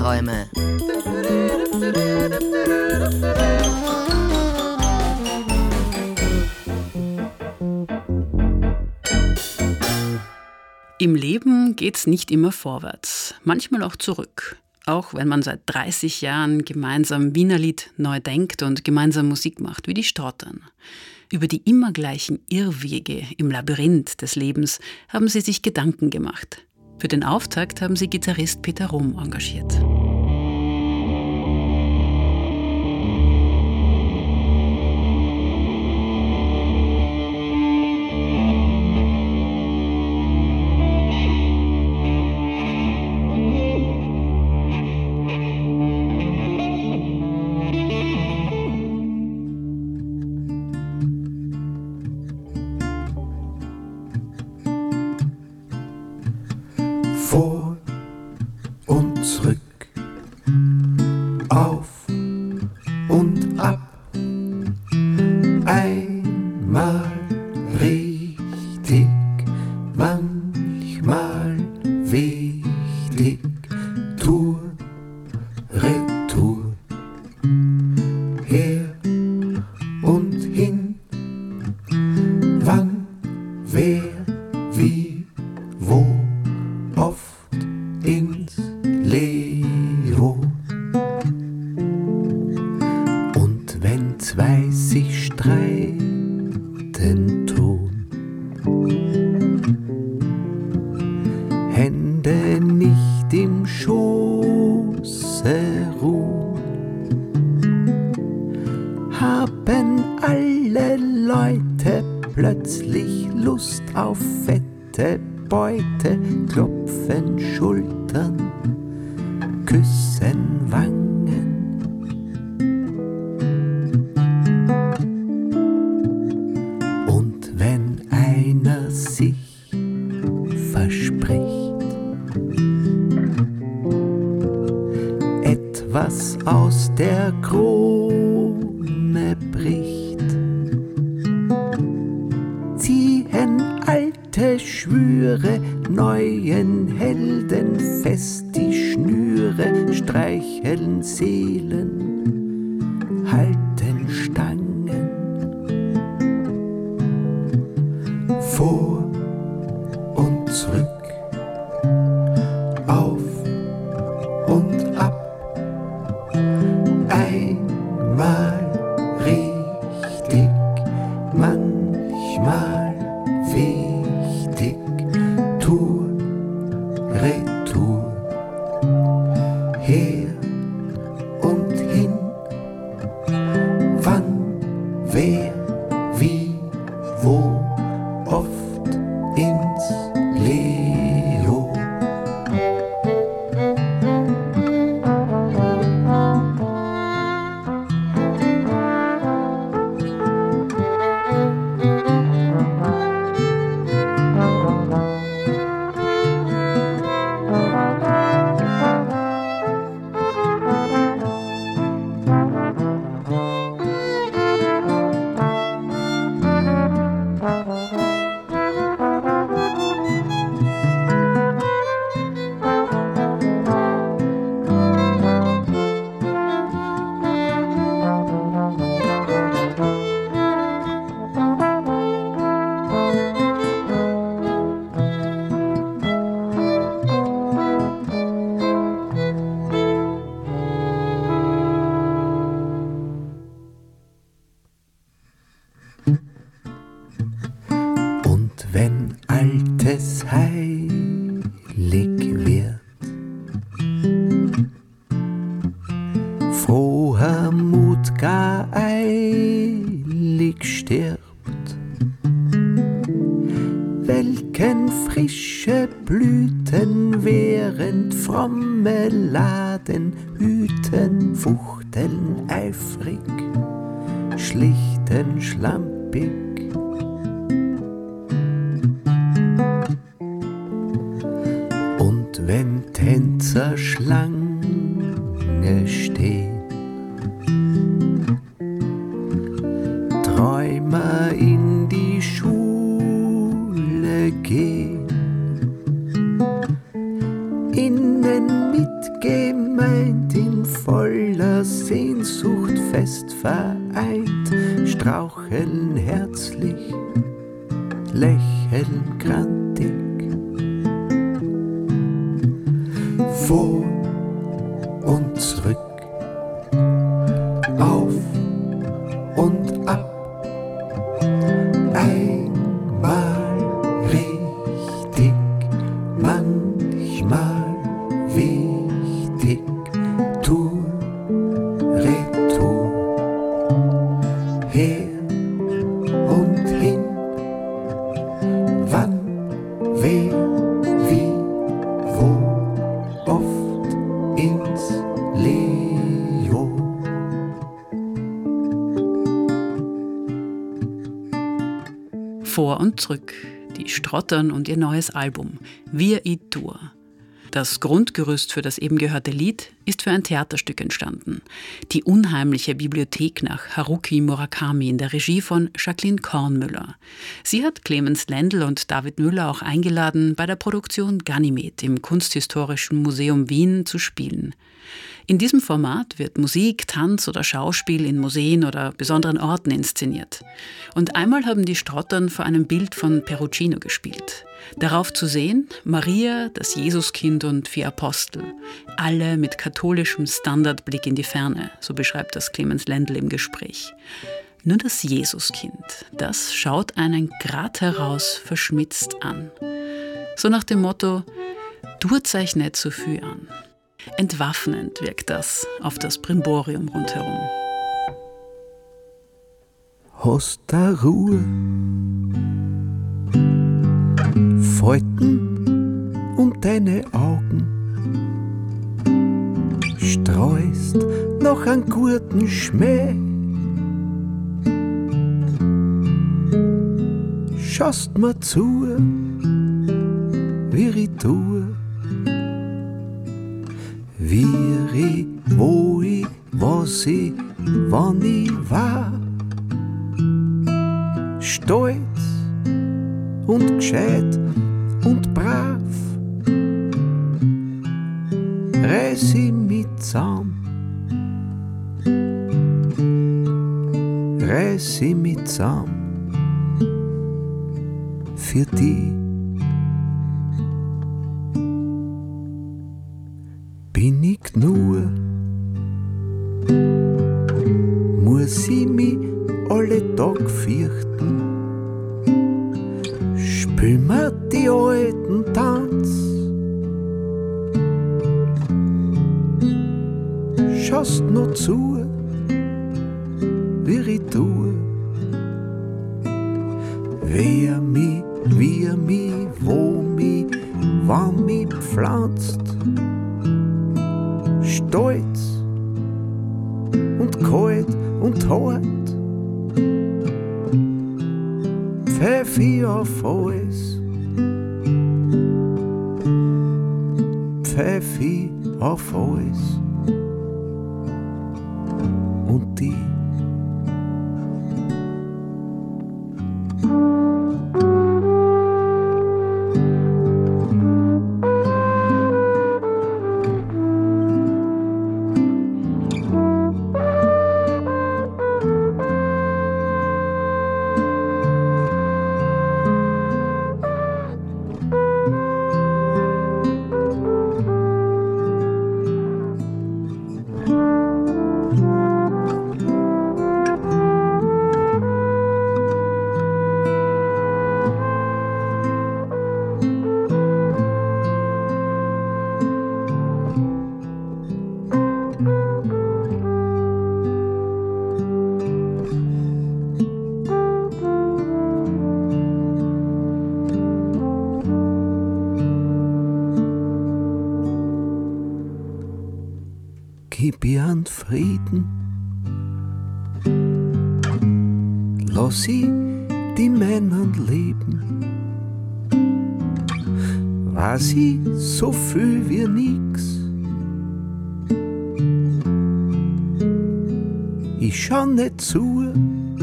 Träume. Im Leben geht's nicht immer vorwärts, manchmal auch zurück. Auch wenn man seit 30 Jahren gemeinsam Wienerlied neu denkt und gemeinsam Musik macht, wie die Stottern. Über die immer gleichen Irrwege im Labyrinth des Lebens haben sie sich Gedanken gemacht. Für den Auftakt haben sie Gitarrist Peter Rum engagiert. Vor und zurück, auf und ab, einmal richtig, manchmal wichtig, Tour, Retour, her und hin, wann, wer, wie, wo, oft ins Leo. Und wenn zwei sich streiten tun, Hände nicht im Schoße ruhen, haben alle Leute plötzlich Lust auf fette Beute, klopfen Schultern, küssen Wangen. Und wenn einer sich verspricht, etwas aus der Krone bricht, ziehen alte Schwüre neuen Helden fest die Schnüre, streicheln Seelen, halten Stangen. Vor und zurück, auf und ab, einmal richtig, manchmal wichtig, Tour, Retour, her und hin, wann, wer, wie, wo, oft ins Leo. Und wenn Altes heilig wird, froher Mut gar eilig stirbt, welken frische Blüten während fromme Laden hüten, fuchteln eifrig, schlichten schlampig. Und wenn Tänzer Schlange stehen, Träumer in die Schule gehen, innen mit Gemeinschaft jetzt vereint, straucheln herzlich, lächeln grantig. Vor und zurück, auf und ab, einmal richtig, manchmal wichtig, Tour, Retour, her und hin, wann, wer, wie, wo, oft ins Leo. Vor und zurück, die Strottern und ihr neues Album Wir i Tour. Das Grundgerüst für das eben gehörte Lied ist für ein Theaterstück entstanden. Die unheimliche Bibliothek nach Haruki Murakami in der Regie von Jacqueline Kornmüller. Sie hat Clemens Lendl und David Müller auch eingeladen, bei der Produktion Ganymed im Kunsthistorischen Museum Wien zu spielen. In diesem Format wird Musik, Tanz oder Schauspiel in Museen oder besonderen Orten inszeniert. Und einmal haben die Strottern vor einem Bild von Perugino gespielt. Darauf zu sehen Maria, das Jesuskind und 4 Apostel. Alle mit katholischem Standardblick in die Ferne, so beschreibt das Clemens Lendl im Gespräch. Nur das Jesuskind, das schaut einen grad heraus verschmitzt an. So nach dem Motto, tut euch nicht zu viel an. Entwaffnend wirkt das auf das Brimborium rundherum. Hast da Ruhe, Falten um deine Augen, streust noch einen guten Schmäh, schaust mir zu, wie ich tue, wie ich, wo ich, was ich, wann ich war, stolz und gescheit und brav, reiß ich mich zusammen, reiß ich mich zusammen für dich. Bin ich nur, muss ich mich alle Tag fürchten, spül mir die alten Tanz, schaust noch zu, wie ich tue, wer mich, wie mich, wo mich, wann mich pflanzt, stolz und kalt und hart, Pfeffi auf alles, Pfeffi auf alles und die. Gib ihr an Frieden, lass sie die Männer leben, war sie so viel wie nix. Ich schau nicht zu,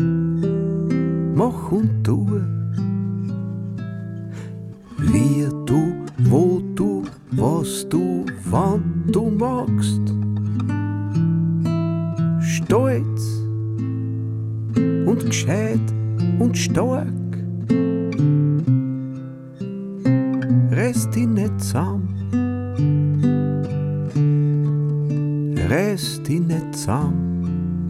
mach und tue, wie du, wo du, was du, wann du magst. Stolz gescheit und stark. Reiß dich nicht zusammen, reiß dich nicht zusammen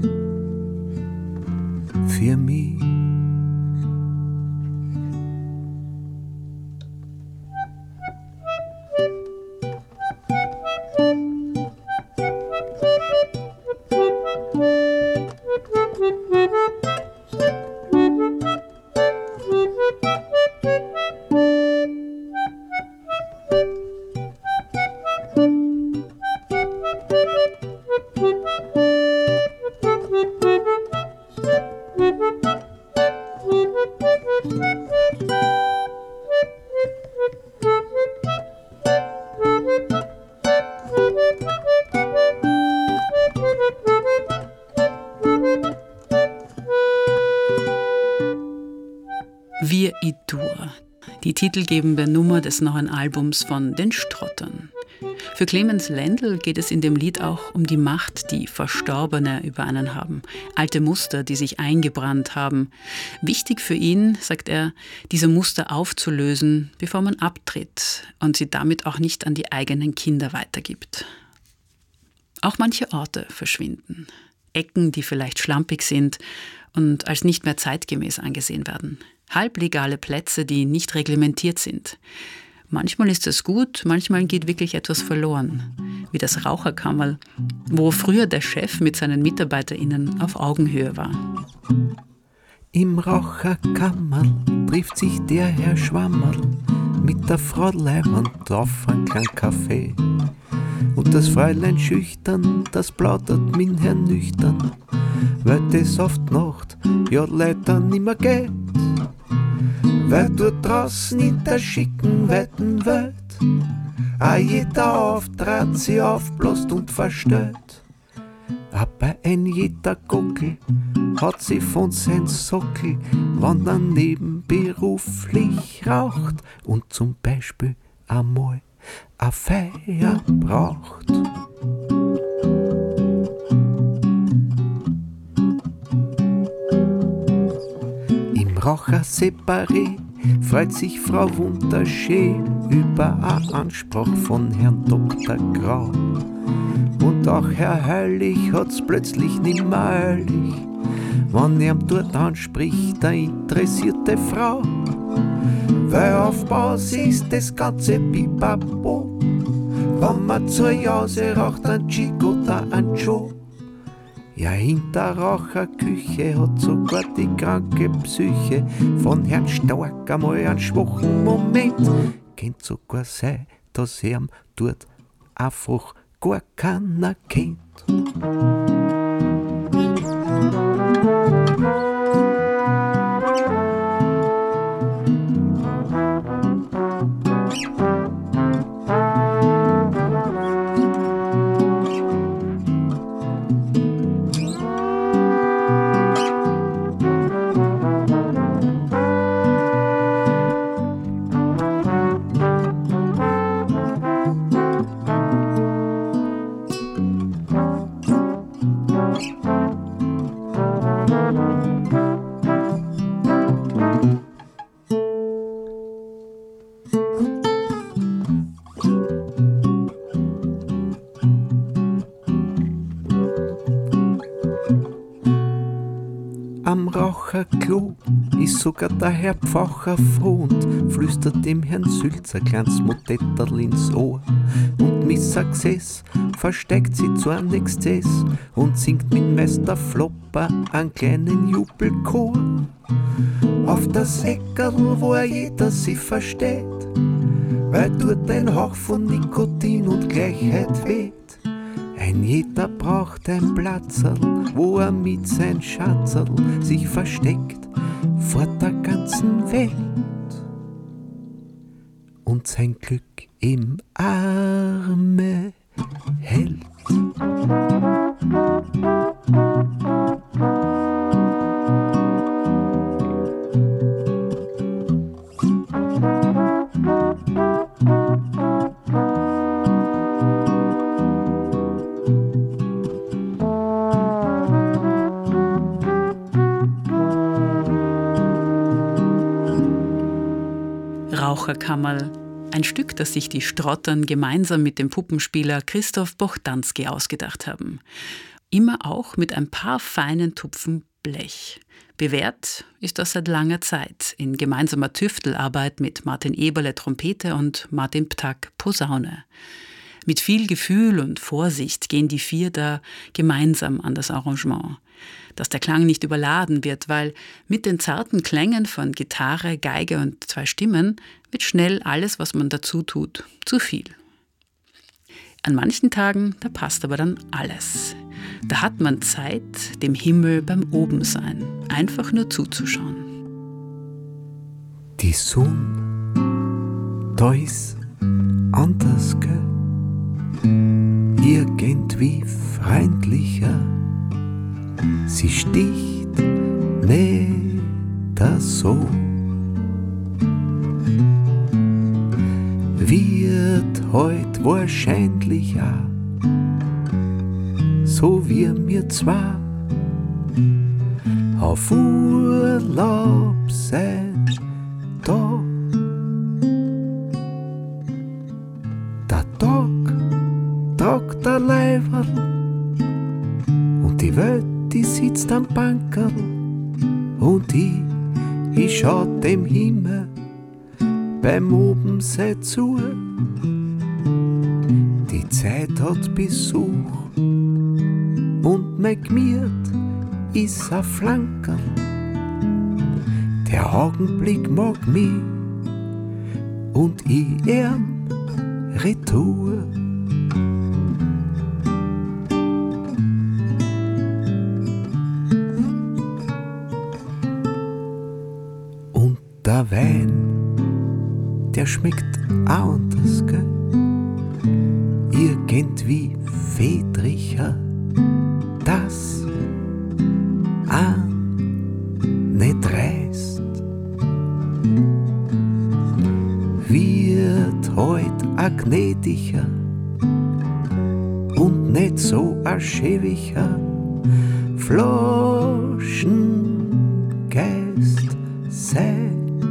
für mich. Wir Idur, die titelgebende Nummer des neuen Albums von den Strottern. Für Clemens Lendl geht es in dem Lied auch um die Macht, die Verstorbene über einen haben. Alte Muster, die sich eingebrannt haben. Wichtig für ihn, sagt er, diese Muster aufzulösen, bevor man abtritt und sie damit auch nicht an die eigenen Kinder weitergibt. Auch manche Orte verschwinden. Ecken, die vielleicht schlampig sind und als nicht mehr zeitgemäß angesehen werden. Halblegale Plätze, die nicht reglementiert sind. Manchmal ist es gut, manchmal geht wirklich etwas verloren. Wie das Raucherkammerl, wo früher der Chef mit seinen MitarbeiterInnen auf Augenhöhe war. Im Raucherkammerl trifft sich der Herr Schwammerl mit der Frau Leimann auf einen kleinen Kaffee. Und das Fräulein schüchtern, das plaudert min Herrn nüchtern, weil das auf die Nacht ja leider nimmer geht. Weil dort draußen in der schicken, weiten Welt auch jeder auftrat, sie aufbläst und verstellt. Aber ein jeder Gockel hat sie von sein Sockel, wann er nebenberuflich raucht und zum Beispiel einmal a Feier braucht. Im Raucher-Separé freut sich Frau Wunderschön über a Anspruch von Herrn Dr. Grau. Und auch Herr Heilig hat's plötzlich nimmer eilig, wann er dort anspricht, eine interessierte Frau. Weil auf Baus ist das ganze Pipapo, wenn man zur Jause raucht, ein Chico oder ein Joe. Ja, in der Raucherküche hat sogar die kranke Psyche von Herrn Stark einmal einen schwachen Moment. Kennt sogar sein, dass er dort einfach gar keiner kennt. Am Raucherklo ist sogar der Herr Pfaucher froh und flüstert dem Herrn Sülzer kleines Motetterl ins Ohr. Und Miss Success versteckt sie zu einem Exzess und singt mit Meister Flopper einen kleinen Jubelchor. Auf das Eckerl, wo jeder sie versteht, weil dort ein Hauch von Nikotin und Gleichheit weht. Ein jeder braucht ein Platzerl, wo er mit sein Schatzerl sich versteckt vor der ganzen Welt und sein Glück im Arme hält. Raucherkammerl. Ein Stück, das sich die Strottern gemeinsam mit dem Puppenspieler Christoph Bochdanski ausgedacht haben. Immer auch mit ein paar feinen Tupfen Blech. Bewährt ist das seit langer Zeit in gemeinsamer Tüftelarbeit mit Martin Eberle Trompete und Martin Ptack Posaune. Mit viel Gefühl und Vorsicht gehen die 4 da gemeinsam an das Arrangement. Dass der Klang nicht überladen wird, weil mit den zarten Klängen von Gitarre, Geige und 2 Stimmen wird schnell alles, was man dazu tut, zu viel. An manchen Tagen, da passt aber dann alles. Da hat man Zeit, dem Himmel beim Obensein einfach nur zuzuschauen. Die Sonne, da ist anders, gell? Irgendwie freundlicher. Sie sticht nicht so. Wird heut wahrscheinlich auch so wie mir zwei auf Urlaub sein da. Der Tag tragt der Leiberl und die Welt, die sitzt am Bankerl und ich schau dem Himmel beim Obensein zu. Die Zeit hat Besuch und mein Gmiert ist ein Flankerl. Der Augenblick mag mich und ich ihm retour. Und der Wein, der schmeckt auch anders, gell? Irgendwie fedriger, das nicht reißt. Wird heut a gnädiger und nicht so a schäbiger Flaschengeist sein.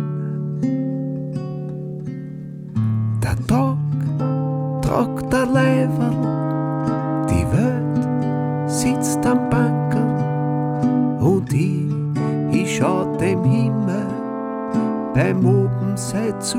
Der Tag tragt der Leiberl, die Welt sitzt am Bankerl und ich schau dem Himmel beim Obensein zu.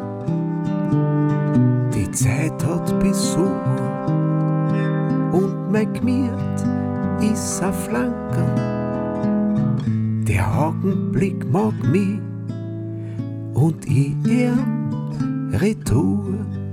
Die Zeit hat Besuch und mein Gmiert ist ein Flankerl. Der Augenblick mag mich und ich ihm retour.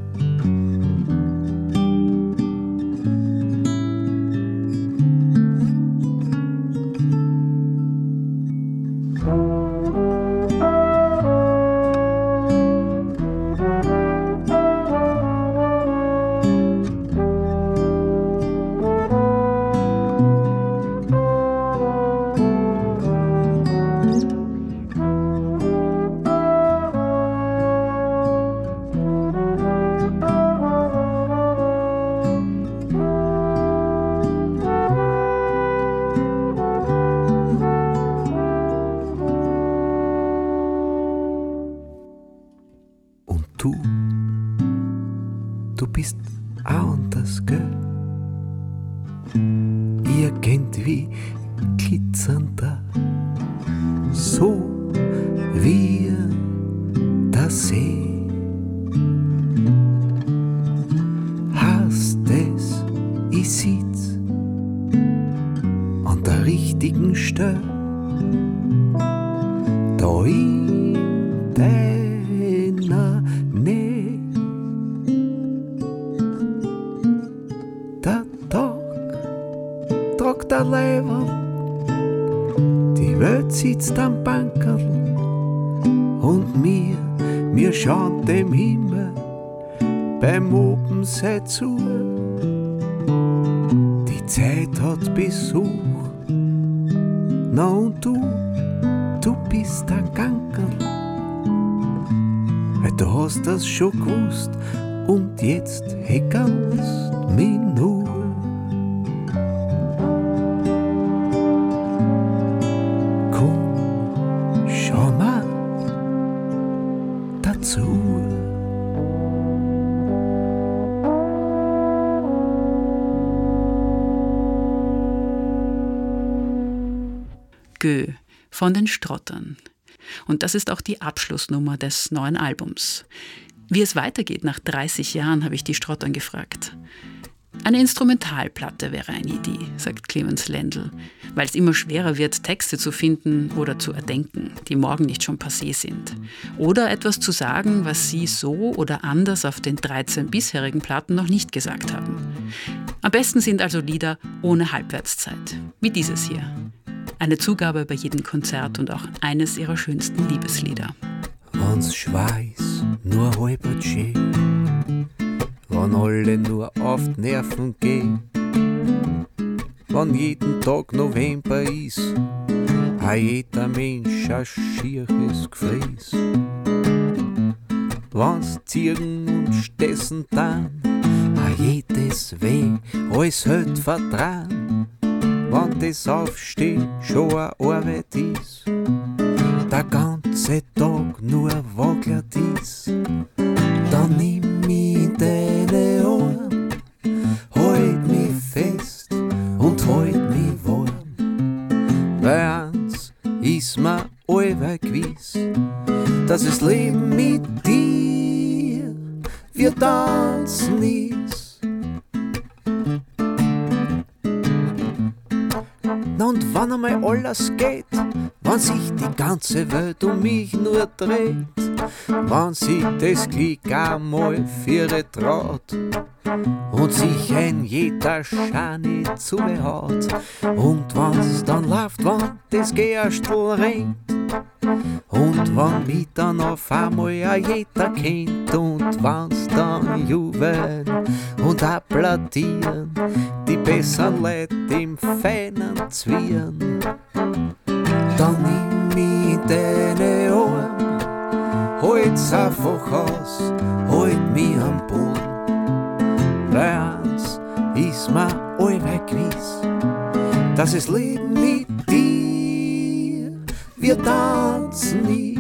Du bist auch anders, gell? Irgendwie glitzernder, so wie der See. Hast es, ich sitz an der richtigen Stelle, da in deiner Nähe. Der Tag tragt der Leiberl, die Welt sitzt am Bankerl und wir schauen dem Himmel beim Obensein zu. Die Zeit hat Besuch, na und du bist ein Gankerl, weil du hast das schon gewusst und jetzt heckerlst mich nur. Komm, schau mal dazu. Gueux von den Strottern. Und das ist auch die Abschlussnummer des neuen Albums. Wie es weitergeht nach 30 Jahren, habe ich die Strottern gefragt. Eine Instrumentalplatte wäre eine Idee, sagt Clemens Lendl, weil es immer schwerer wird, Texte zu finden oder zu erdenken, die morgen nicht schon passé sind. Oder etwas zu sagen, was sie so oder anders auf den 13 bisherigen Platten noch nicht gesagt haben. Am besten sind also Lieder ohne Halbwertszeit, wie dieses hier. Eine Zugabe bei jedem Konzert und auch eines ihrer schönsten Liebeslieder. Wenn's Schweiß nur halber schön, wenn alle nur auf die Nerven gehen, wenn jeden Tag November ist, a jeder Mensch a schieres Gefries. Wenn's Ziegen und Stessen dann, a jedes Weh, alles hält vertrauen, wenn das Aufstehen schon a Arbeit ist, der ganze Tag nur wackelt ist, dann nimm mich in deine Arme, halt mich fest und halt mich warm. Weil eins ist mir allweil gewiss, dass das Leben mit dir wir tanzen ist. Und wenn einmal alles geht, wenn sich die ganze Welt um mich nur dreht, wenn sich das Glück einmal viere traut und sich ein jeder Schani zubehaut, und wenn's dann läuft, wenn das Gerstl rennt, und wenn mich dann auf einmal a jeder kennt, und wenn's dann jubeln und applaudieren die besseren Leute im feinen Zwirn, dann nimm mich in deine Arme, halt's einfach aus, halt mich am Boden. Weil eins ist mir allweil gewiss, dass das Leben mit dir wir tanzen ist.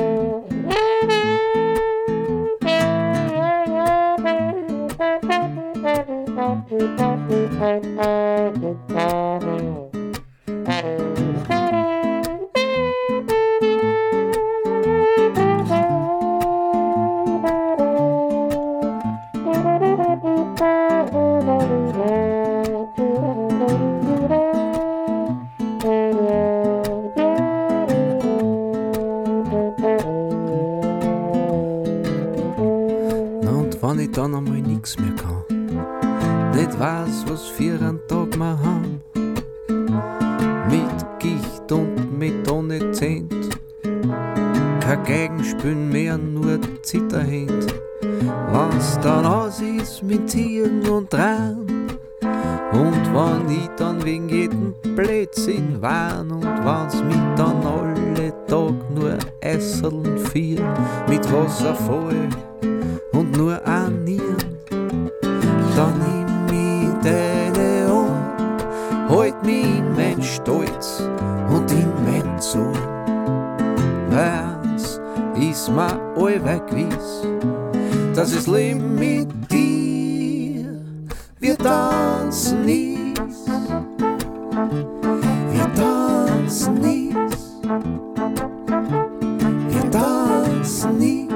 Wenn ich dann einmal nix mehr kann, nicht weiß, was für einen Tag wir haben, mit Gicht und mit ohne Zent, kein Geigenspielen mehr, nur Zitterhand, wenn's dann aus ist mit Ziehen und Tran, und wenn ich dann wegen jedem Blödsinn warn, und wenn's mich dann alle Tag nur Esseln vieren, mit Wasser voll und nur anieren, dann nimm mich in deine Arme, halt mich in mein Stolz und in mein Zorn. Weil's ist mir allweil gewiss, dass das Leben mit dir wir tanzen ist, wir tanzen ist, wir tanzen ist.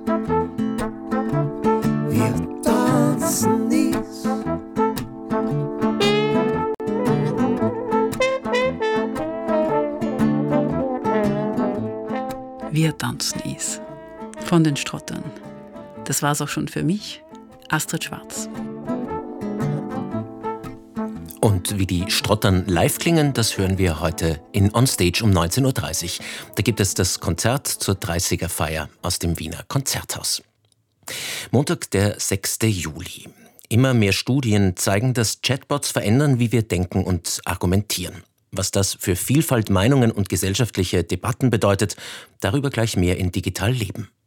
Wir tanzen is. Von den Strottern. Das war's auch schon für mich, Astrid Schwarz. Und wie die Strottern live klingen, das hören wir heute in On Stage um 19.30 Uhr. Da gibt es das Konzert zur 30er-Feier aus dem Wiener Konzerthaus. Montag, der 6. Juli. Immer mehr Studien zeigen, dass Chatbots verändern, wie wir denken und argumentieren. Was das für Vielfalt, Meinungen und gesellschaftliche Debatten bedeutet, darüber gleich mehr in Digital Leben.